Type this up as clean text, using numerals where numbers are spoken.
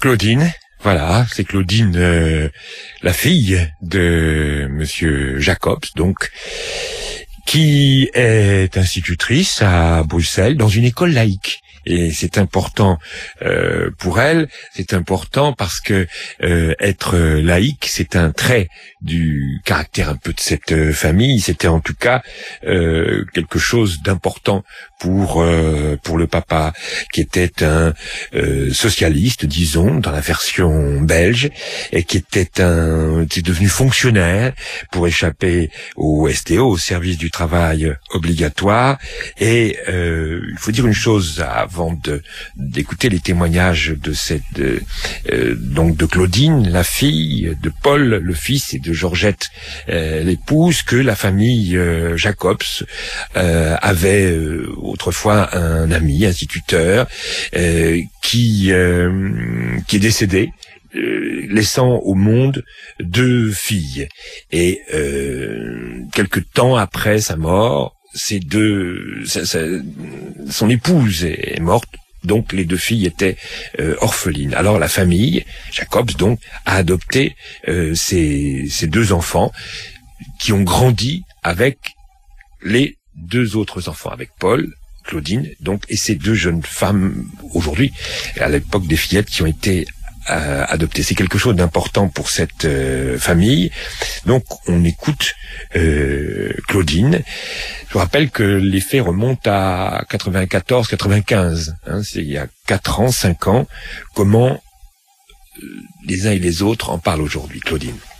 Claudine, voilà, c'est Claudine, la fille de Monsieur Jacobs, donc, qui est institutrice à Bruxelles dans une école laïque. Et c'est important pour elle, c'est important parce que être laïque, c'est un trait du caractère un peu de cette famille. C'était en tout cas quelque chose d'important pour le papa, qui était un socialiste, disons, dans la version belge, et qui était devenu fonctionnaire pour échapper au STO, au service du travail obligatoire. Et il faut dire une chose avant d'écouter les témoignages de donc de Claudine, la fille, de Paul, le fils, et de Georgette, l'épouse, que la famille Jacobs avait autrefois un ami instituteur qui est décédé, laissant au monde 2 filles. Et quelque temps après sa mort, son épouse est morte, donc les 2 filles étaient orphelines. Alors la famille Jacobs donc a adopté ces 2 enfants qui ont grandi avec les 2 autres enfants, avec Paul, Claudine, donc, et ces 2 jeunes femmes aujourd'hui, à l'époque des fillettes, qui ont été adoptées. C'est quelque chose d'important pour cette famille. Donc on écoute Claudine. Je vous rappelle que les faits remontent à 94-95. C'est il y a 4 ans, 5 ans. Comment les uns et les autres en parlent aujourd'hui, Claudine?